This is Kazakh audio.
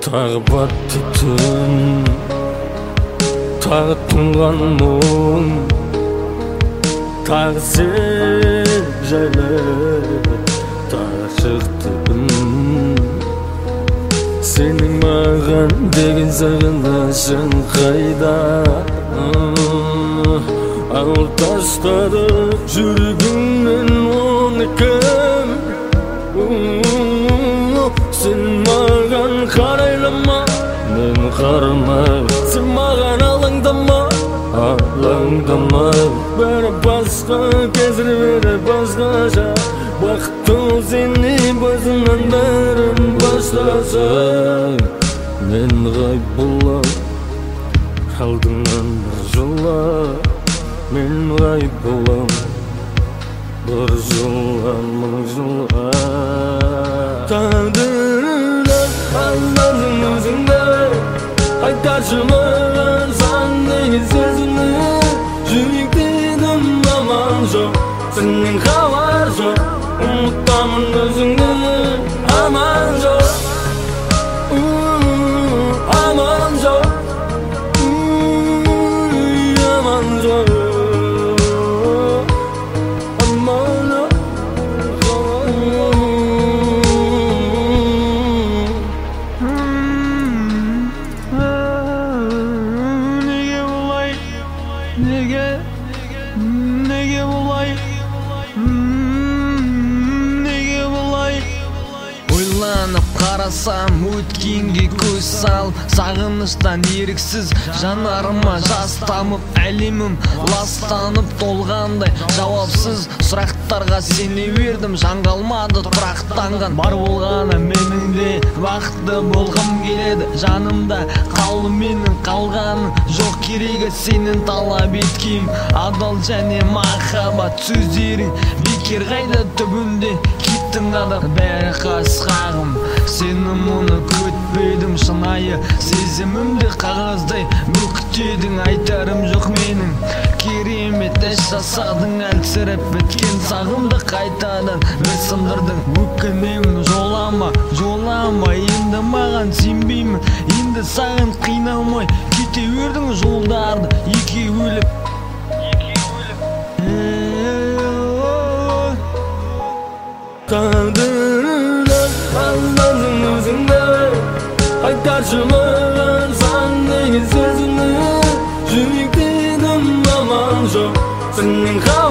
Тағы батты түн, тағы тұнған мұң, тағы сен жайлы, тағы шықты үн. Сенің маған деген сағынышың қайда? Алып тастады жүрегімнен оны кім? Сен маған қарайлама, мен қарамай. Сен маған алаңдама, алаңдама. Бәрі басқа, қазір бәрі басқаша. Бақытты сені басынан бәрін бастасаң. Мен ғайып болам, алдыңнан бір жола. Мен ғайып болам, бір жола, мың жола. Тағдырынан алдың өзіңді, айтаршы маған сан деген сезімді. Жүректегім аман жоқ, сенен хабар жоқ. Ұмытамын өзіңді, аман жоқ, аман жоқ, аман жоқ. Неге болай? Ойланып қарасам, өткенге көз салып, сағыныштан еріксіз жанарыма жас тамып, әлемім ластанып толғандай жауапсыз сұрақтарға сене бердім. Жаңғалмады тұрақтанған, бар болғаны менің де бақытты болғым келеді. Жанымда қалды менің, қалғаны жоқ керегі. Сенен талап еткем адал және махаббат сөздерің бекер қайда түбінде кеттің адыр. Бәрі қасқағым, сені мұны күтпедім. Шынайы сезімімді қағаздай бүктедің. Айтарым жоқ менің, керемет іс жасадың. Әлсіреп біткен сағымды қайтадан бір сындырдың. Өкінемін, жолама, жолама. Енді маған сенбеймін, енді саған қиналмай кете бердің жолдарды екеулеп. Тағдырынан алдың өзіңді, айтаршы маған сан деген сезімді. Жүректегім аман жоқ, сенен